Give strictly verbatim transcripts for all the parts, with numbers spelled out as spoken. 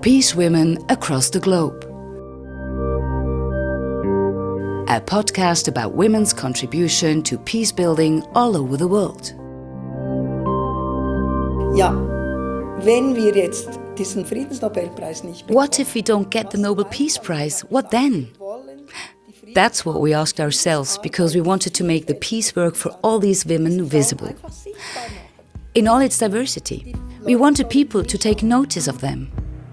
Peace Women Across the Globe. A podcast about women's contribution to peace building all over the world. Ja, wenn wir jetzt diesen Friedensnobelpreis nicht bekommen, What if we don't get the Nobel Peace Prize? What then? That's what we asked ourselves because we wanted to make the peace work for all these women visible. In all its diversity, we wanted people to take notice of them.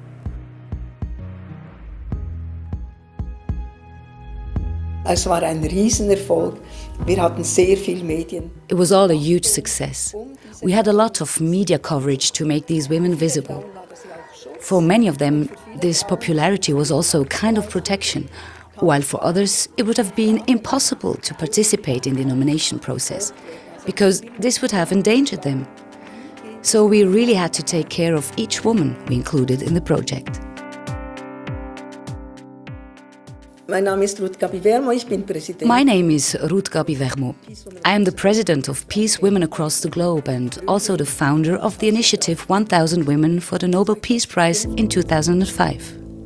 Es war ein Riesenerfolg. Wir hatten sehr viel Medien. It was all a huge success. We had a lot of media coverage to make these women visible. For many of them, this popularity was also a kind of protection, while for others it would have been impossible to participate in the nomination process, because this would have endangered them. So we really had to take care of each woman we included in the project. Mein Name ist Ruth Gabi Vermo, ich bin Präsidentin. My name is Ruth Gabi Vermo. I am the president of Peace Women Across the Globe and also the founder of the initiative one thousand Women for the Nobel Peace Prize in two thousand five.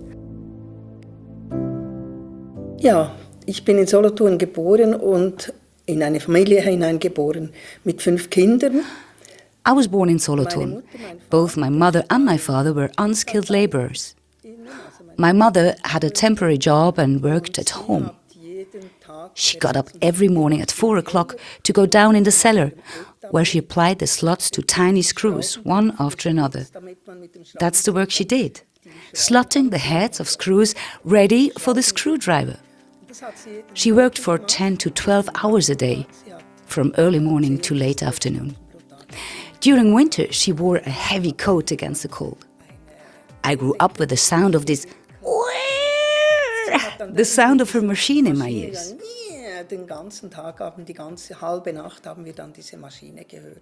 Ja, ich bin in Solothurn geboren und in eine Familie hineingeboren mit fünf Kindern. I was born in Solothurn. Both my mother and my father were unskilled laborers. My mother had a temporary job and worked at home. She got up every morning at four o'clock to go down in the cellar, where she applied the slots to tiny screws, one after another. That's the work she did, slotting the heads of screws ready for the screwdriver. She worked for ten to twelve hours a day, from early morning to late afternoon. During winter, she wore a heavy coat against the cold. I grew up with the sound of this the sound of her machine in my ears. Den ganzen Tag haben die ganze halbe Nacht haben wir dann diese Maschine gehört.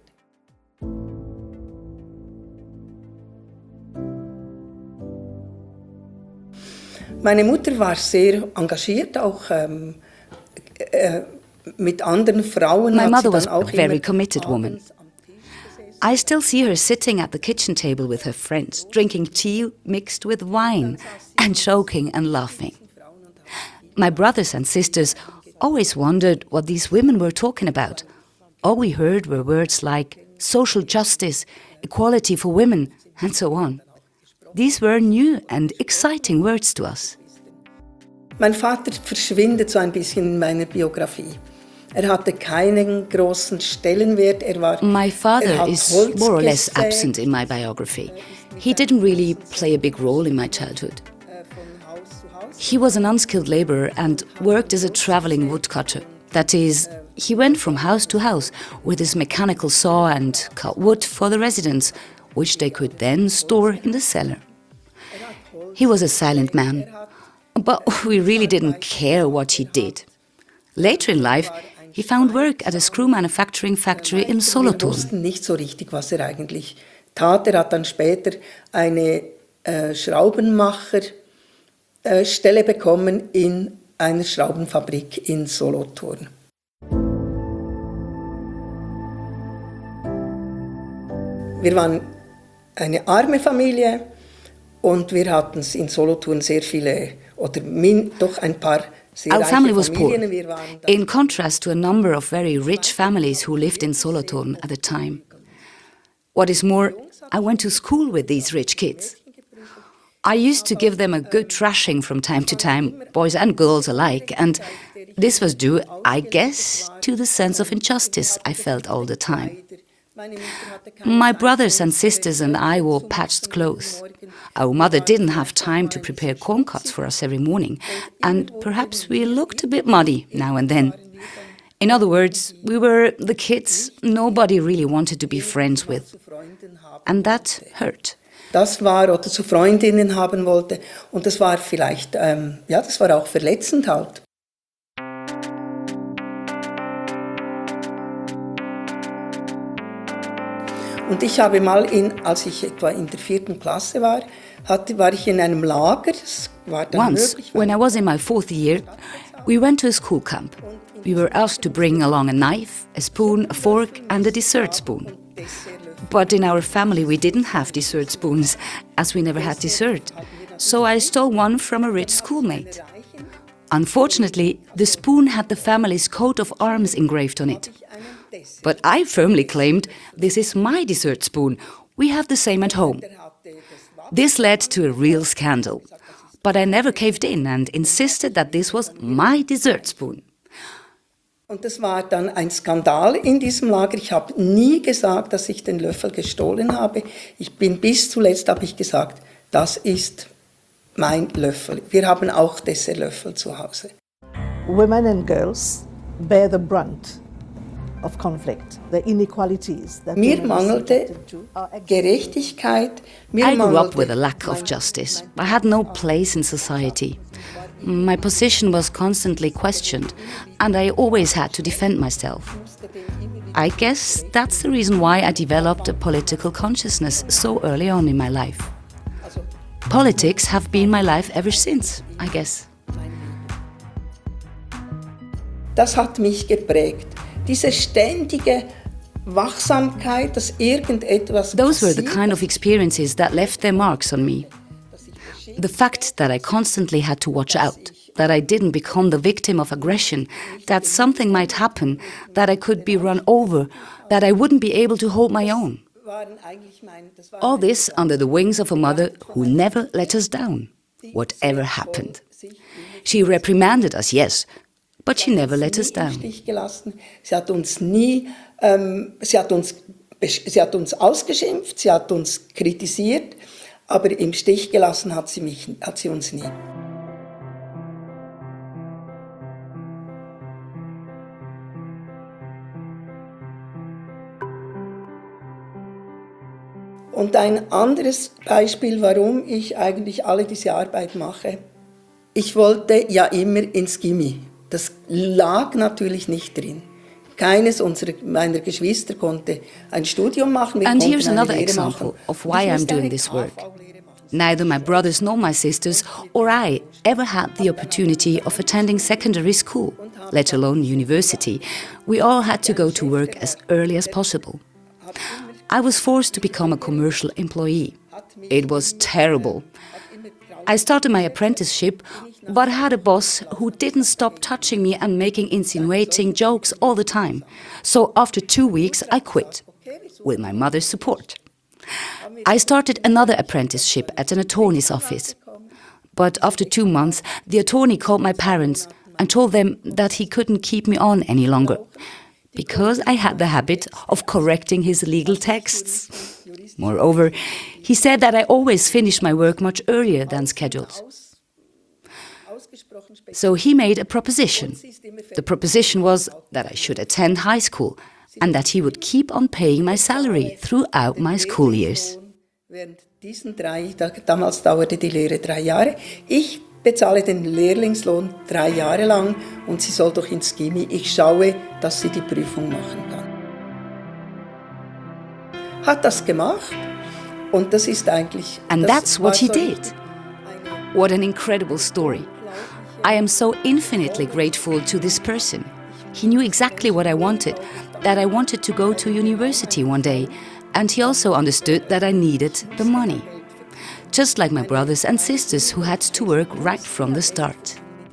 Meine Mutter war sehr engagiert, auch ähm, äh, mit anderen Frauen. My hat mother sie was dann auch a very immer committed woman. I still see her sitting at the kitchen table with her friends, drinking tea mixed with wine, and joking and laughing. My brothers and sisters always wondered what these women were talking about. All we heard were words like social justice, equality for women, and so on. These were new and exciting words to us. Mein Vater verschwindet so ein bisschen in meiner Biografie. Er hatte keinen großen Stellenwert. Er war, my father er hat is Holz more or less gesägt. absent in my biography. He didn't really play a big role in my childhood. He was an unskilled laborer and worked as a traveling woodcutter. That is, he went from house to house with his mechanical saw and cut wood for the residents, which they could then store in the cellar. He was a silent man, but we really didn't care what he did. Later in life, he found work at a screw manufacturing factory in Wir Solothurn. wussten nicht so richtig, was er eigentlich tat. Er hat dann später eine äh, Schraubenmacherstelle äh, bekommen in einer Schraubenfabrik in Solothurn. Wir waren eine arme Familie und wir hatten in Solothurn sehr viele, oder min, doch ein paar sehr Our reiche family was poor, Familien. Wir waren dann in contrast to a number of very rich families who lived in Solothurn at the time. What is more, I went to school with these rich kids. I used to give them a good thrashing from time to time, boys and girls alike, and this was due, I guess, to the sense of injustice I felt all the time. My brothers and sisters and I wore patched clothes. Our mother didn't have time to prepare corn cuts for us every morning, and perhaps we looked a bit muddy now and then. In other words, we were the kids nobody really wanted to be friends with, and that hurt. Das war, oder zu Freundinnen haben wollte, und das war vielleicht, ähm, ja, das war auch verletzend halt. Und ich habe mal, in, als ich etwa in der vierten Klasse war, hatte, war ich in einem Lager. Das war dann Once, möglich, when I was in my fourth year, we went to a school camp. We were asked to bring along a knife, a spoon, a fork and a dessert spoon. But in our family we didn't have dessert spoons, as we never had dessert. so I stole one from a rich schoolmate. Unfortunately, the spoon had the family's coat of arms engraved on it. But I firmly claimed, this is my dessert spoon, we have the same at home. This led to a real scandal. But I never caved in and insisted that this was my dessert spoon. Und das war dann ein Skandal in diesem Lager. Ich habe nie gesagt, dass ich den Löffel gestohlen habe. Ich bin bis zuletzt habe ich gesagt, das ist mein Löffel. Wir haben auch Dessertlöffel zu Hause. Women and girls bear the brunt of conflict, the inequalities that Mir women mangelte are subjected to are ex- Gerechtigkeit. Mir I grew up mangelte with a lack of justice. I had no place in society. My position was constantly questioned, and I always had to defend myself. I guess that's the reason why I developed a political consciousness so early on in my life. Politics have been my life ever since, I guess. Das hat mich geprägt. Diese ständige Wachsamkeit, dass irgendetwas Those were the passiert. kind of experiences that left their marks on me. The fact that I constantly had to watch out, that I didn't become the victim of aggression, that something might happen, that I could be run over, that I wouldn't be able to hold my own. All this under the wings of a mother who never let us down, whatever happened. She reprimanded us, yes, but she never let us down. Sie hat uns nie, ähm, sie hat uns, sie hat uns ausgeschimpft, sie hat uns kritisiert, aber im Stich gelassen hat sie, mich, hat sie uns nie. Und ein anderes Beispiel, warum ich eigentlich alle diese Arbeit mache. Ich wollte ja immer ins Gymi. Das lag natürlich nicht drin. Keines unserer, meiner Geschwister konnte ein Studium machen. Wir And konnten here's eine another Lehre example machen. of Und why ich I'm musste doing eine this work. K V-Lehre machen. Neither my brothers nor my sisters or I ever had the opportunity of attending secondary school, let alone university. We all had to go to work as early as possible. I was forced to become a commercial employee. It was terrible. I started my apprenticeship, but had a boss who didn't stop touching me and making insinuating jokes all the time. So after two weeks, I quit, with my mother's support. I started another apprenticeship at an attorney's office. But after two months, the attorney called my parents and told them that he couldn't keep me on any longer, because I had the habit of correcting his legal texts. Moreover, he said that I always finished my work much earlier than scheduled. So he made a proposition. The proposition was that I should attend high school and that he would keep on paying my salary throughout my school years. Während diesen drei, damals dauerte die Lehre drei Jahre, ich bezahle den Lehrlingslohn drei Jahre lang und sie soll doch ins Gymi. Ich schaue, dass sie die Prüfung machen kann. Hat das gemacht und das ist eigentlich... And das that's what war he so did. What an incredible story. I am so infinitely grateful to this person. He knew exactly what I wanted, that I wanted to go to university one day, and he also understood that I needed the money. Just like my brothers and sisters who had to work right from the start.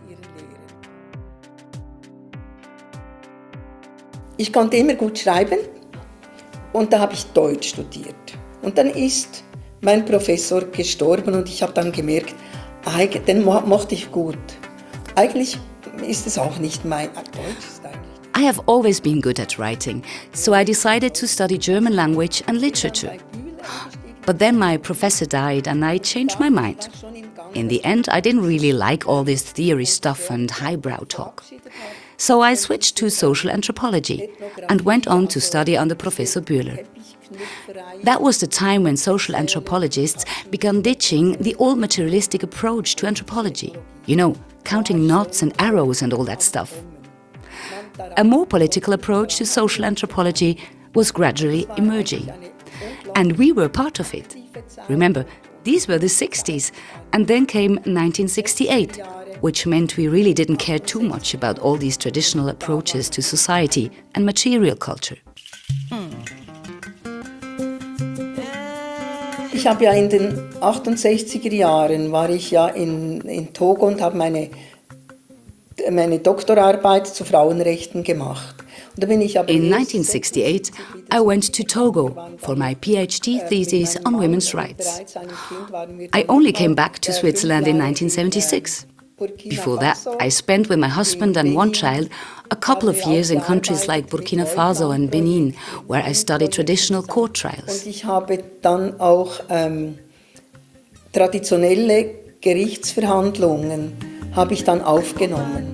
Ich konnte immer gut schreiben und da habe ich Deutsch studiert. Und dann ist mein Professor gestorben und ich habe dann gemerkt, den mochte ich gut. Eigentlich ist es auch nicht mein Deutsch. Ist eigentlich I have always been good at writing, so I decided to study German language and literature. But then my professor died and I changed my mind. In the end, I didn't really like all this theory stuff and highbrow talk. So I switched to social anthropology and went on to study under Professor Bühler. That was the time when social anthropologists began ditching the old materialistic approach to anthropology. You know, counting knots and arrows and all that stuff. A more political approach to social anthropology was gradually emerging. And we were part of it. Remember, these were the sixties, and then came nineteen sixty-eight, which meant we really didn't care too much about all these traditional approaches to society and material culture. Ich habe ja in den achtundsechziger Jahren war ich ja in, in Togo und habe meine, meine Doktorarbeit zu Frauenrechten gemacht. Und da bin ich aber In nineteen sixty-eight, I went to Togo for my PhD thesis on women's rights. I only came back to Switzerland in nineteen seventy-six. Before that, I spent with my husband and one child a couple of years in countries like Burkina Faso and Benin, where I studied traditional court trials. Und ich habe dann auch ähm, traditionelle Gerichtsverhandlungen habe ich dann aufgenommen.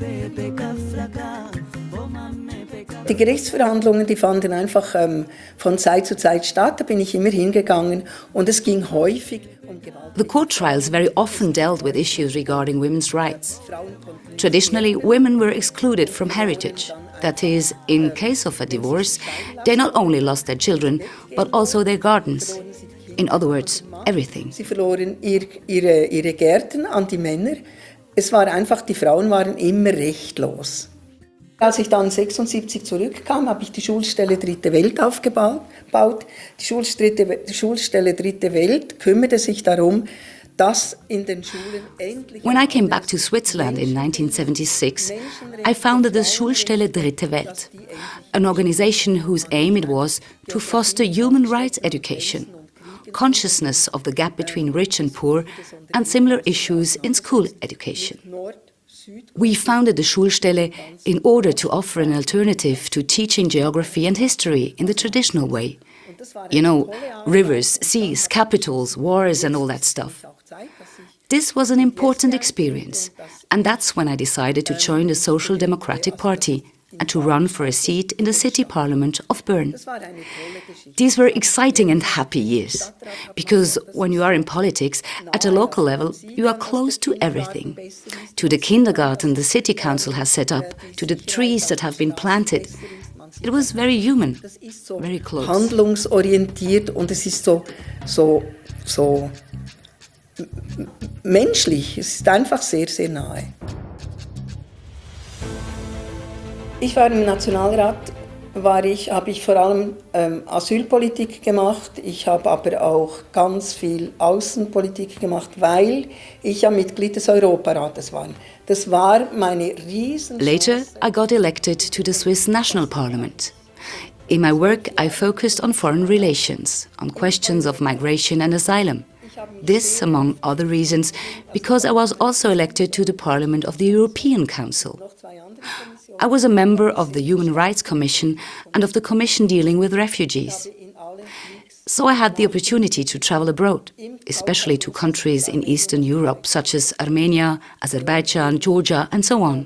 Die Gerichtsverhandlungen, die fanden einfach ähm, von Zeit zu Zeit statt, da bin ich immer hingegangen und es ging häufig um Gewalt. The court trials very often dealt with issues regarding women's rights. Traditionally, women were excluded from heritage. That is, in case of a divorce, they not only lost their children, but also their gardens. In other words, everything. Sie verloren ihr, ihre, ihre Gärten an die Männer. Es war einfach, die Frauen waren immer rechtlos. Als ich dann sechsundsiebzig zurückkam, habe ich die Schulstelle Dritte Welt aufgebaut. Die Schulstelle, die Schulstelle Dritte Welt kümmerte sich darum, dass in den Schulen endlich... When I came back to Switzerland in nineteen seventy-six, I founded the Schulstelle Dritte Welt, an organization whose aim it was to foster human rights education, consciousness of the gap between rich and poor, and similar issues in school education. We founded the Schulstelle in order to offer an alternative to teaching geography and history in the traditional way. You know, rivers, seas, capitals, wars and all that stuff. This was an important experience, and that's when I decided to join the Social Democratic Party and to run for a seat in the city parliament of Bern. These were exciting and happy years, because when you are in politics, at a local level, you are close to everything. To the kindergarten the city council has set up, to the trees that have been planted. It was very human, very close. Handlungsorientiert und es ist so, so, so menschlich. Es ist einfach sehr, sehr nahe. Ich war im Nationalrat, war ich, habe ich vor allem ähm, Asylpolitik gemacht. Ich habe aber auch ganz viel Außenpolitik gemacht, weil ich ja Mitglied des Europarates war. Das war meine riesen... Later, I got elected to the Swiss National Parliament. In my work, I focused on foreign relations, on questions of migration and asylum. This, among other reasons, because I was also elected to the Parliament of the European Council. I was a member of the Human Rights Commission and of the Commission dealing with refugees. So I had the opportunity to travel abroad, especially to countries in Eastern Europe, such as Armenia, Azerbaijan, Georgia, and so on.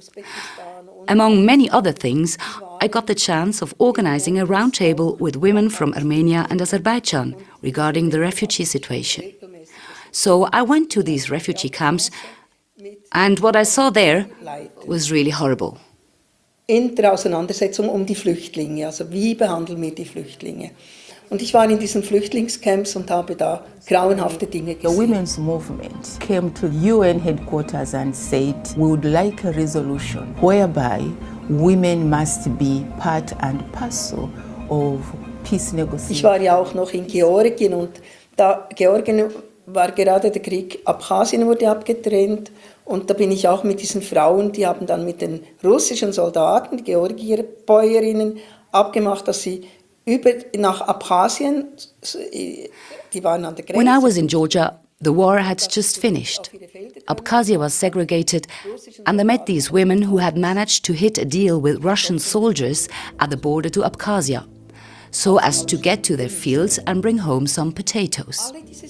Among many other things, I got the chance of organizing a roundtable with women from Armenia and Azerbaijan regarding the refugee situation. So I went to these refugee camps, and what I saw there was really horrible. In der Auseinandersetzung um die Flüchtlinge, also wie behandeln wir die Flüchtlinge. Und ich war in diesen Flüchtlingscamps und habe da grauenhafte Dinge gesehen. The women's movement came to U N headquarters and said, we would like a resolution whereby women must be part and parcel of peace negotiations. Ich war ja auch noch in Georgien und da Georgien war gerade der Krieg, Abchasien wurde abgetrennt und da bin ich auch mit diesen Frauen, die haben dann mit den russischen Soldaten, die Georgier Bäuerinnen, abgemacht, dass sie über nach Abchasien, die waren an der Grenze. When I was in Georgia, the war had just finished. Abkhazia was segregated, and I met these women who had managed to hit a deal with Russian soldiers at the border to Abkhazia, so as to get to their fields and bring home some potatoes.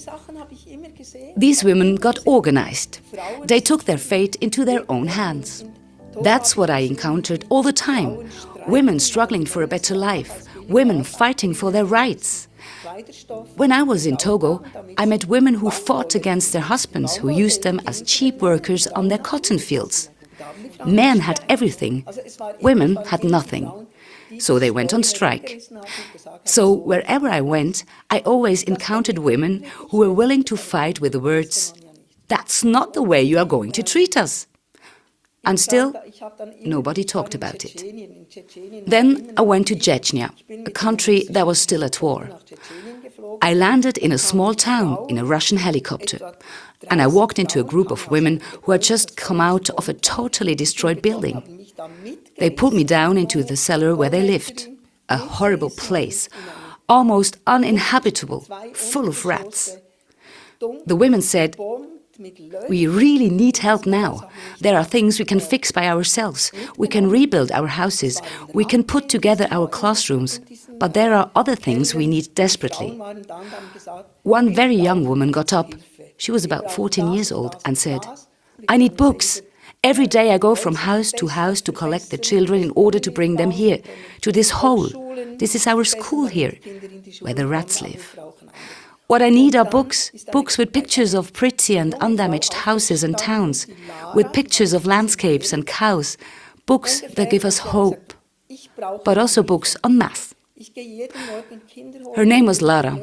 These women got organized. They took their fate into their own hands. That's what I encountered all the time. Women struggling for a better life, women fighting for their rights. When I was in Togo, I met women who fought against their husbands who used them as cheap workers on their cotton fields. Men had everything, women had nothing. So they went on strike. So wherever I went, I always encountered women who were willing to fight with the words, "That's not the way you are going to treat us." And still, nobody talked about it. Then I went to Chechnya, a country that was still at war. I landed in a small town in a Russian helicopter, and I walked into a group of women who had just come out of a totally destroyed building. They pulled me down into the cellar where they lived, a horrible place, almost uninhabitable, full of rats. The women said, "We really need help now. There are things we can fix by ourselves. We can rebuild our houses. We can put together our classrooms. But there are other things we need desperately." One very young woman got up. She was about fourteen years old and said, "I need books. Every day I go from house to house to collect the children in order to bring them here, to this hole. This is our school here, where the rats live. What I need are books, books with pictures of pretty and undamaged houses and towns, with pictures of landscapes and cows, books that give us hope, but also books on math." Her name was Lara.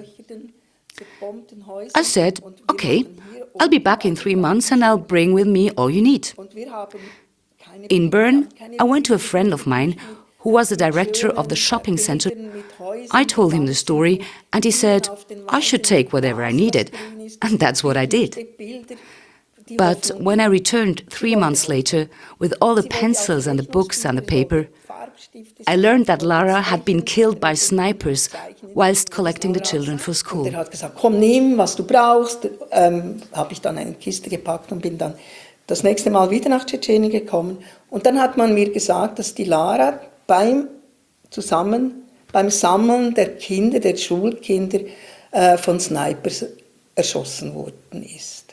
I said, "Okay, I'll be back in three months and I'll bring with me all you need." In Bern, I went to a friend of mine who was the director of the shopping center. I told him the story and he said I should take whatever I needed, and that's what I did. But when I returned three months later with all the pencils and the books and the paper, I learned that Lara had been killed by snipers whilst collecting the children for school. Er hat gesagt, komm, nimm, was du brauchst. Ähm, habe ich dann eine Kiste gepackt und bin dann das nächste Mal wieder nach Tschetschenien gekommen. Und dann hat man mir gesagt, dass die Lara beim, zusammen, beim Sammeln der Kinder, der Schulkinder, äh, von Snipers erschossen worden ist.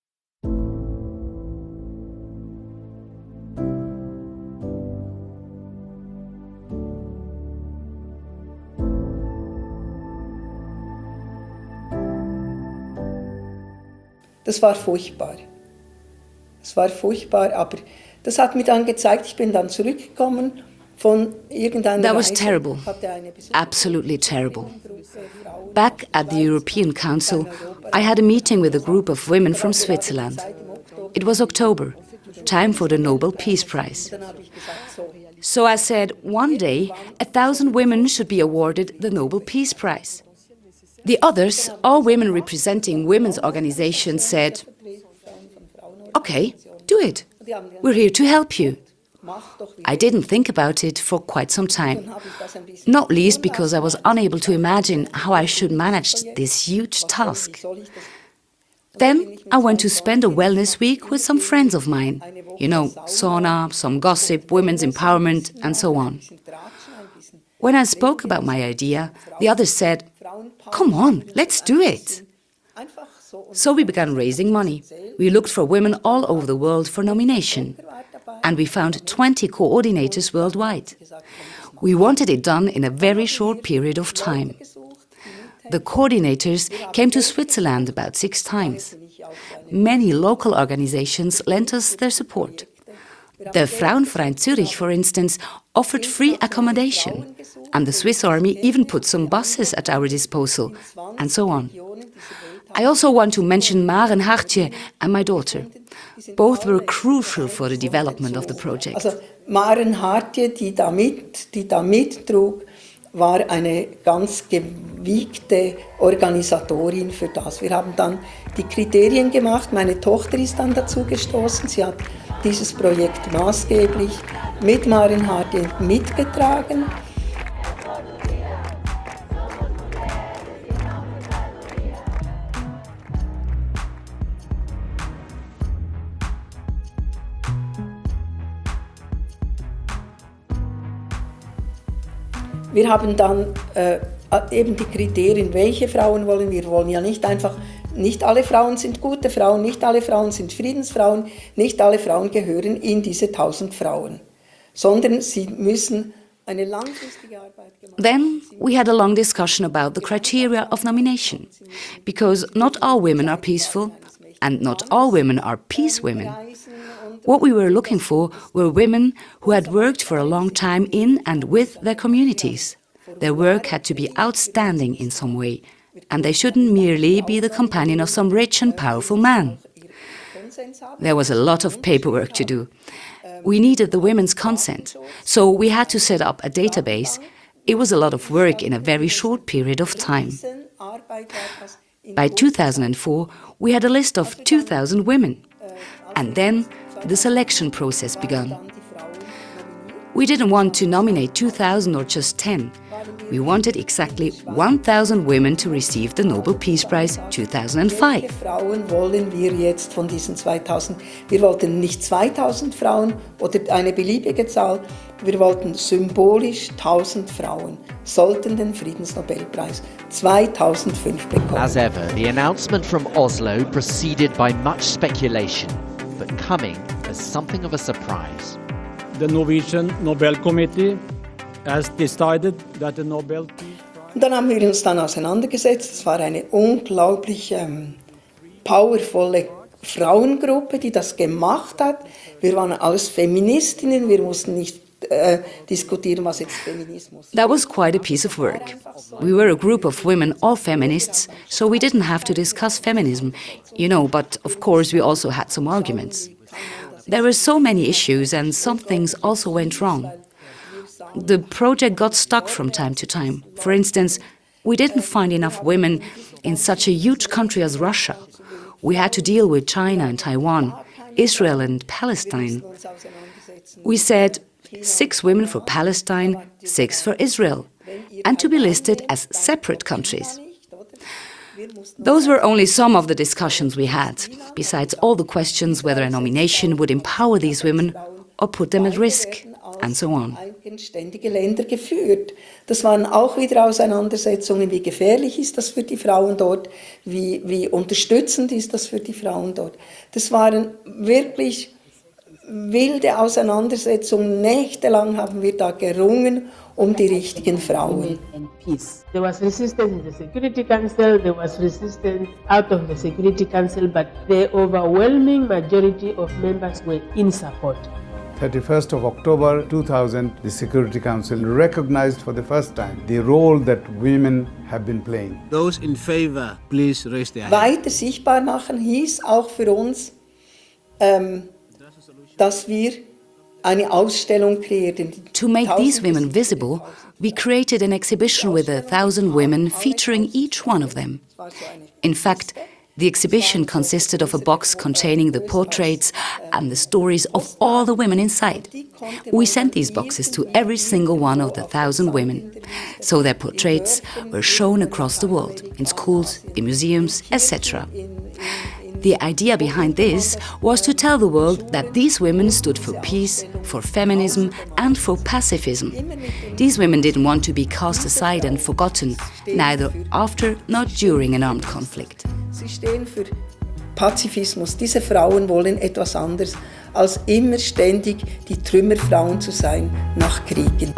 Das war furchtbar. Es war furchtbar, aber das hat mir dann gezeigt, ich bin dann zurückgekommen von irgendeiner That was Reise. terrible, absolutely terrible. Back at the European Council, I had a meeting with a group of women from Switzerland. It was October, time for the Nobel Peace Prize. So I said, one day, a thousand women should be awarded the Nobel Peace Prize. The others, all women representing women's organizations, said, "Okay, do it. We're here to help you." I didn't think about it for quite some time, not least because I was unable to imagine how I should manage this huge task. Then I went to spend a wellness week with some friends of mine. You know, sauna, some gossip, women's empowerment, and so on. When I spoke about my idea, the others said, "Come on, let's do it." So we began raising money. We looked for women all over the world for nomination. And we found twenty coordinators worldwide. We wanted it done in a very short period of time. The coordinators came to Switzerland about six times. Many local organizations lent us their support. The Frauenverein Zürich, for instance, offered free accommodation, and the Swiss Army even put some buses at our disposal, and so on. I also want to mention Maren Hartje and my daughter. Both were crucial for the development of the project. Also Maren Hartje, die da mit, die da mittrug, war eine ganz gewiegte Organisatorin für das. Wir haben dann die Kriterien gemacht. Meine Tochter ist dann dazu gestoßen. Sie hat dieses Projekt maßgeblich mit Maren Hartje mitgetragen. Wir haben dann äh, eben die Kriterien, welche Frauen wollen wir. Wir wollen ja nicht einfach, nicht alle Frauen sind gute Frauen, nicht alle Frauen sind Friedensfrauen, nicht alle Frauen gehören in diese tausend Frauen, sondern sie müssen eine langfristige Arbeit gemacht Then werden. we had a long discussion about the criteria of nomination, because not all women are peaceful, and not all women are peace women. What we were looking for were women who had worked for a long time in and with their communities. Their work had to be outstanding in some way, and they shouldn't merely be the companion of some rich and powerful man. There was a lot of paperwork to do. We needed the women's consent, so we had to set up a database. It was a lot of work in a very short period of time. By two thousand four, we had a list of two thousand women. And then the selection process began. We didn't want to nominate two thousand or just ten. We wanted exactly one thousand women to receive the Nobel Peace Prize two thousand five. Welche Frauen wollen wir jetzt von diesen zweitausend? Wir wollten nicht zweitausend Frauen oder eine beliebige Zahl. Wir wollten symbolisch tausend Frauen sollten den Friedensnobelpreis zweitausendfünf bekommen. As ever, the announcement from Oslo preceded by much speculation, but coming as something of a surprise. The Norwegian Nobel Committee has decided that the Nobel Peace Prize... Und dann haben wir uns dann auseinandergesetzt. Es war eine unglaublich ähm, powervolle Frauengruppe, die das gemacht hat. Wir waren alles Feministinnen, wir mussten nicht äh, diskutieren, was jetzt Feminismus ist. That was quite a piece of work. We were a group of women, all feminists, so we didn't have to discuss feminism, you know, but of course we also had some arguments. There were so many issues and some things also went wrong. The project got stuck from time to time. For instance, we didn't find enough women in such a huge country as Russia. We had to deal with China and Taiwan, Israel and Palestine. We said six women for Palestine, six for Israel, and to be listed as separate countries. Those were only some of the discussions we had, besides all the questions whether a nomination would empower these women or put them at risk, and so on. Eigenständige Länder geführt. Das waren auch wieder Auseinandersetzungen, wie gefährlich ist das für die Frauen dort, wie, wie unterstützend ist das für die Frauen dort. Das waren wirklich wilde Auseinandersetzungen. Nächtelang haben wir da gerungen um die richtigen Frauen. And peace. There was resistance in the Security Council, there was resistance out of the Security Council, but the overwhelming majority of members were in support. thirty-first of October two thousand, the Security Council recognized for the first time the role that women have been playing. Those in favor, please raise their hand. Weiter sichtbar machen hieß auch für uns, ähm, dass wir eine Ausstellung kreierten. To make these women visible, we created an exhibition with a thousand women featuring each one of them. In fact, the exhibition consisted of a box containing the portraits and the stories of all the women inside. We sent these boxes to every single one of the thousand women, so their portraits were shown across the world, in schools, in museums, et cetera. The idea behind this was to tell the world that these women stood for peace, for feminism and for pacifism. These women didn't want to be cast aside and forgotten, neither after nor during an armed conflict. Sie stehen für Pazifismus. Diese Frauen wollen etwas anderes, als immer ständig die Trümmerfrauen zu sein nach Kriegen.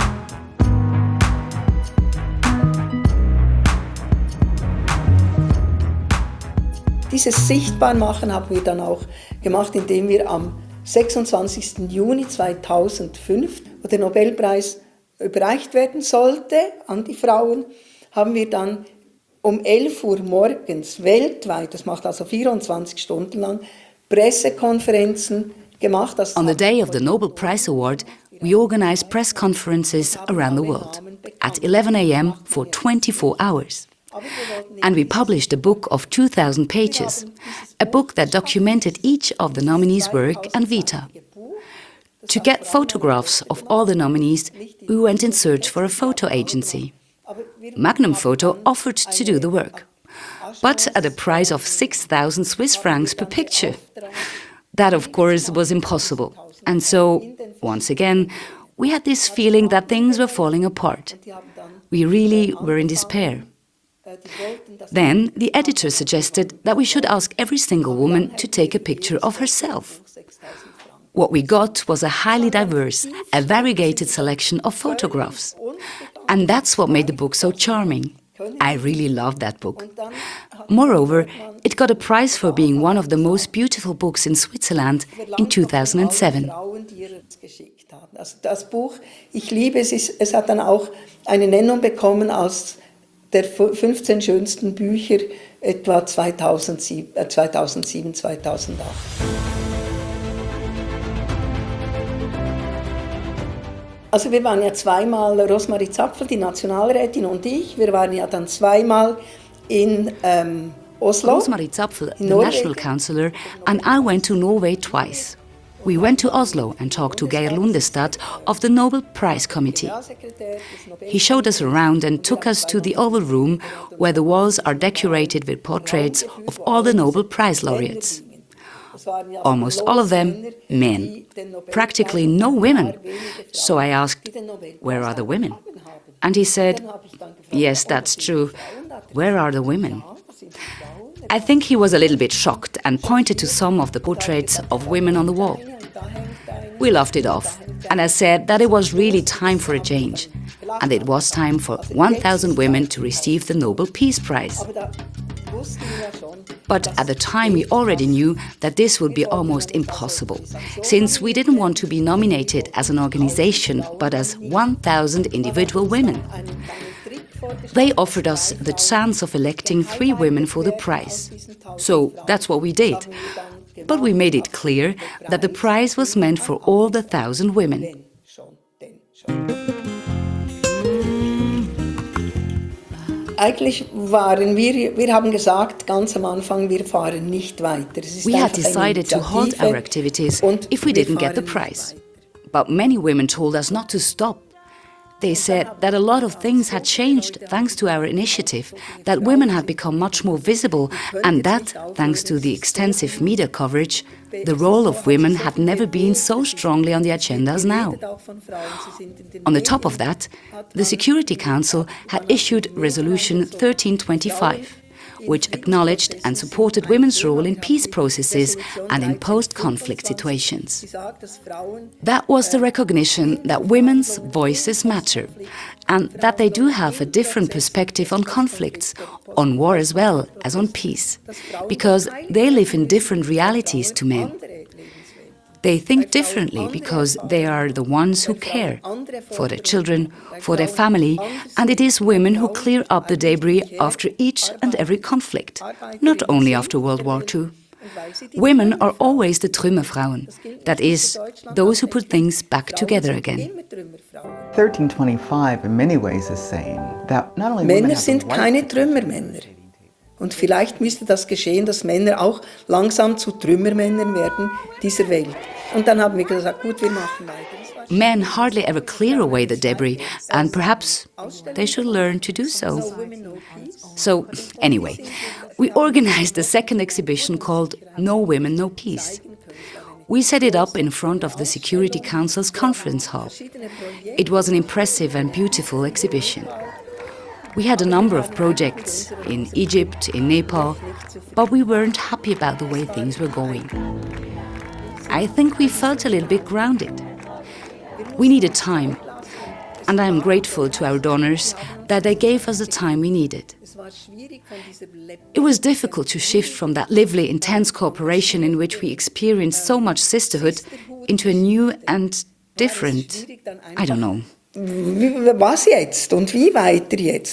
Dieses Sichtbarmachen haben wir dann auch gemacht, indem wir am sechsundzwanzigsten Juni zweitausendfünf, wo der Nobelpreis überreicht werden sollte an die Frauen, haben wir dann um elf Uhr morgens weltweit, das macht also vierundzwanzig Stunden lang, Pressekonferenzen gemacht. On the day of the Nobel Prize Award, we organized press conferences around the world at eleven a m for twenty-four hours. And we published a book of two thousand pages, a book that documented each of the nominees' work and vita. To get photographs of all the nominees, we went in search for a photo agency. Magnum Photo offered to do the work, but at a price of six thousand Swiss francs per picture. That, of course, was impossible. And so, once again, we had this feeling that things were falling apart. We really were in despair. Then the editor suggested that we should ask every single woman to take a picture of herself. What we got was a highly diverse, a variegated selection of photographs. And that's what made the book so charming. I really loved that book. Moreover, it got a prize for being one of the most beautiful books in Switzerland in two thousand seven. Also das Buch, ich liebe es, ist, es hat dann auch eine Nennung bekommen als der fünfzehn schönsten Bücher etwa zweitausendsieben, zweitausendacht. Also wir waren ja zweimal, Rosmarie Zapfel, die Nationalrätin und ich, wir waren ja dann zweimal in um, Oslo. Rosemarie Zapfel, the Norway. national councillor, and I went to Norway twice. We went to Oslo and talked to Geir Lundestad of the Nobel Prize Committee. He showed us around and took us to the Oval Room, where the walls are decorated with portraits of all the Nobel Prize laureates. Almost all of them men, practically no women. So I asked, where are the women? And he said, yes, that's true. Where are the women? I think he was a little bit shocked and pointed to some of the portraits of women on the wall. We laughed it off, and I said that it was really time for a change, and it was time for one thousand women to receive the Nobel Peace Prize. But at the time we already knew that this would be almost impossible, since we didn't want to be nominated as an organization, but as one thousand individual women. They offered us the chance of electing three women for the prize. So that's what we did. But we made it clear that the prize was meant for all the thousand women. Eigentlich waren wir, wir haben gesagt, ganz am Anfang, wir fahren nicht weiter. Es ist We had einfach eine decided to halt Initiative our activities und if we wir didn't get the fahren prize. nicht weiter. But many women told us not to stop. They said that a lot of things had changed thanks to our initiative, that women had become much more visible, and that, thanks to the extensive media coverage, the role of women had never been so strongly on the agenda as now. On the top of that, the Security Council had issued Resolution thirteen twenty-five, which acknowledged and supported women's role in peace processes and in post-conflict situations. That was the recognition that women's voices matter, and that they do have a different perspective on conflicts, on war as well as on peace, because they live in different realities to men. They think differently because they are the ones who care for their children, for their family, and it is women who clear up the debris after each and every conflict, not only after World War Two. Women are always the Trümmerfrauen, that is, those who put things back together again. thirteen twenty-five in many ways is saying that not only women Männer have the sind right keine Trümmermänner. Und vielleicht müsste das geschehen, dass Männer auch langsam zu Trümmermännern werden dieser Welt. Und dann haben wir gesagt, gut, wir machen weiter. Men hardly ever clear away the debris, and perhaps they should learn to do so. So, anyway, we organized a second exhibition called No Women, No Peace. We set it up in front of the Security Council's conference hall. It was an impressive and beautiful exhibition. We had a number of projects in Egypt, in Nepal, but we weren't happy about the way things were going. I think we felt a little bit grounded. We needed time, and I am grateful to our donors that they gave us the time we needed. It was difficult to shift from that lively, intense cooperation in which we experienced so much sisterhood into a new and different, I don't know. Was jetzt und wie weiter jetzt?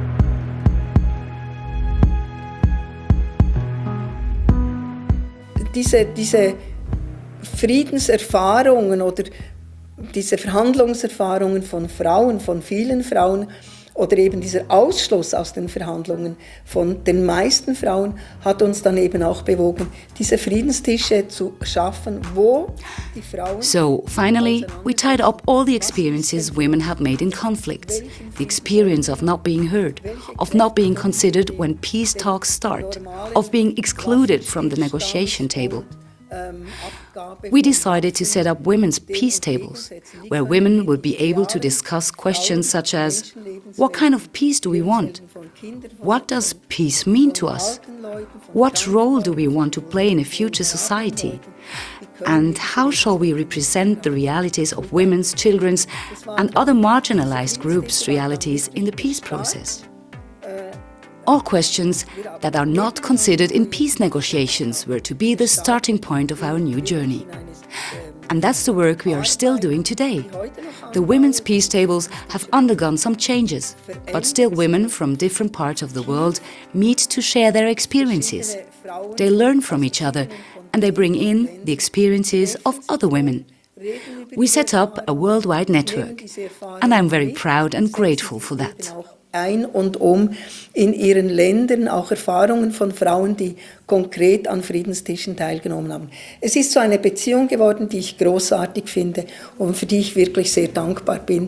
Diese, diese Friedenserfahrungen oder diese Verhandlungserfahrungen von Frauen, von vielen Frauen, oder eben dieser Ausschluss aus den Verhandlungen von den meisten Frauen hat uns dann eben auch bewogen, diese Friedenstische zu schaffen, wo die Frauen... So, finally, we tied up all the experiences women have made in conflicts. The experience of not being heard, of not being considered when peace talks start, of being excluded from the negotiation table. We decided to set up women's peace tables, where women would be able to discuss questions such as, what kind of peace do we want? What does peace mean to us? What role do we want to play in a future society? And how shall we represent the realities of women's, children's, and other marginalized groups' realities in the peace process? All questions that are not considered in peace negotiations were to be the starting point of our new journey. And that's the work we are still doing today. The women's peace tables have undergone some changes, but still women from different parts of the world meet to share their experiences. They learn from each other, and they bring in the experiences of other women. We set up a worldwide network, and I'm very proud and grateful for that. ein und um in ihren Ländern auch Erfahrungen von Frauen, die konkret an Friedenstischen teilgenommen haben. Es ist so eine Beziehung geworden, die ich großartig finde und für die ich wirklich sehr dankbar bin.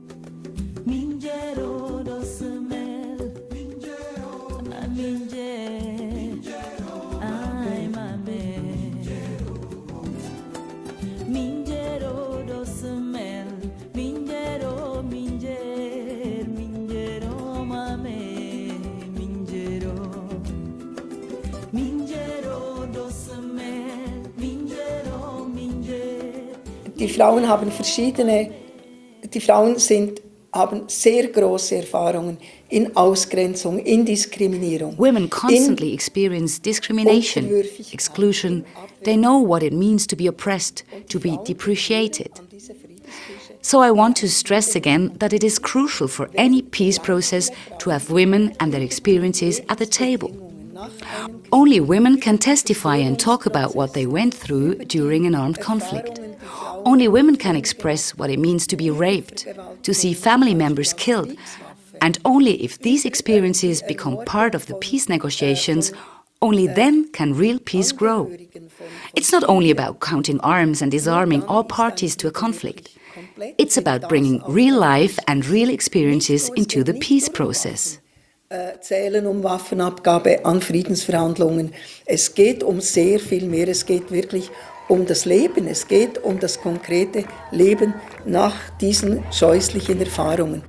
Die Frauen haben verschiedene, die Frauen sind, haben sehr große Erfahrungen in Ausgrenzung, in Diskriminierung. Women constantly experience discrimination, exclusion. They know what it means to be oppressed, to be depreciated. So I want to stress again that it is crucial for any peace process to have women and their experiences at the table. Only women can testify and talk about what they went through during an armed conflict. Only women can express what it means to be raped, to see family members killed, and only if these experiences become part of the peace negotiations, only then can real peace grow. It's not only about counting arms and disarming all parties to a conflict. It's about bringing real life and real experiences into the peace process. Zählen um Waffenabgabe an Friedensverhandlungen. Es geht um sehr viel mehr. Es geht wirklich um das Leben. Es geht um das konkrete Leben nach diesen scheußlichen Erfahrungen.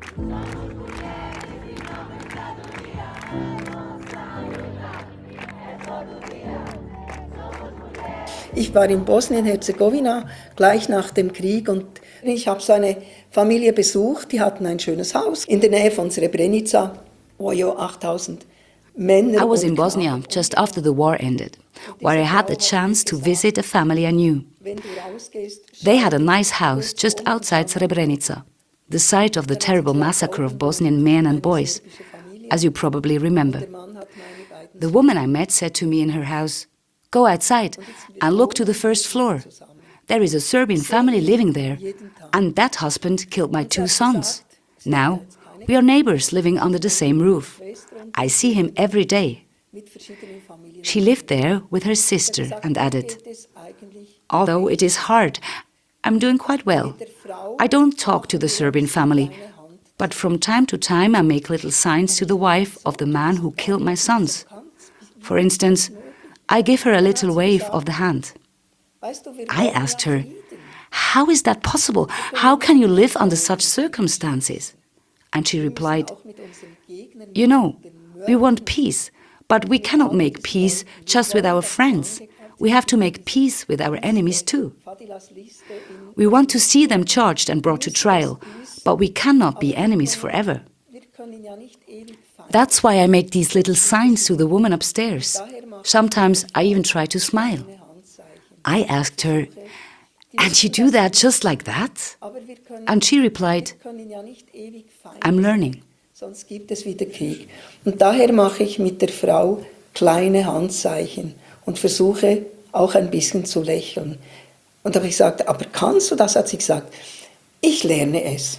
Ich war in Bosnien-Herzegowina gleich nach dem Krieg und ich habe so eine Familie besucht, die hatten ein schönes Haus in der Nähe von Srebrenica, wo ja achttausend Männer. I was in Bosnia just after the war ended, where I had the chance to visit a family I knew. They had a nice house just outside Srebrenica, the site of the terrible massacre of Bosnian men and boys, as you probably remember. The woman I met said to me in her house, "Go outside and look to the first floor. There is a Serbian family living there, and that husband killed my two sons. Now, we are neighbors living under the same roof. I see him every day." She lived there with her sister and added, "Although it is hard, I'm doing quite well. I don't talk to the Serbian family, but from time to time I make little signs to the wife of the man who killed my sons. For instance, I give her a little wave of the hand." I asked her, "How is that possible? How can you live under such circumstances?" And she replied, "You know, we want peace, but we cannot make peace just with our friends. We have to make peace with our enemies too. We want to see them charged and brought to trial, but we cannot be enemies forever. That's why I make these little signs to the woman upstairs. Sometimes I even try to smile." I asked her, "And you do that just like that?" And she replied, "I'm learning." Sonst gibt es wieder Krieg. Und daher mache ich mit der Frau kleine Handzeichen und versuche auch ein bisschen zu lächeln. Und da habe ich gesagt, "Aber kannst du das?" Hat sie gesagt, "Ich lerne es."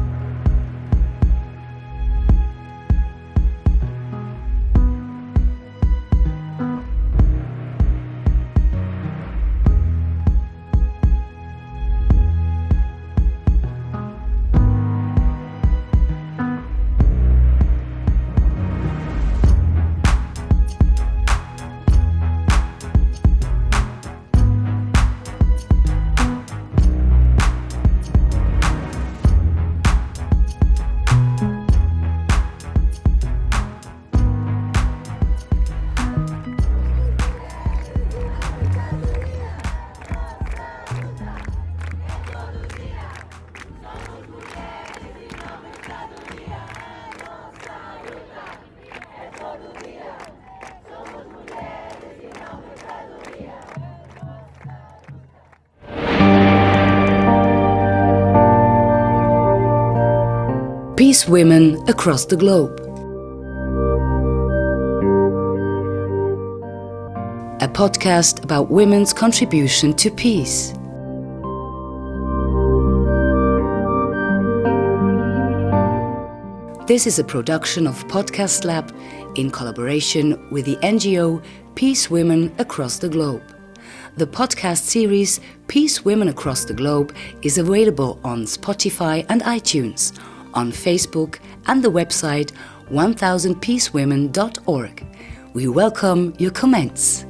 Peace Women Across the Globe. A podcast about women's contribution to peace. This is a production of Podcast Lab in collaboration with the N G O Peace Women Across the Globe. The podcast series Peace Women Across the Globe is available on Spotify and iTunes, on Facebook and the website one thousand peace women dot org. We welcome your comments.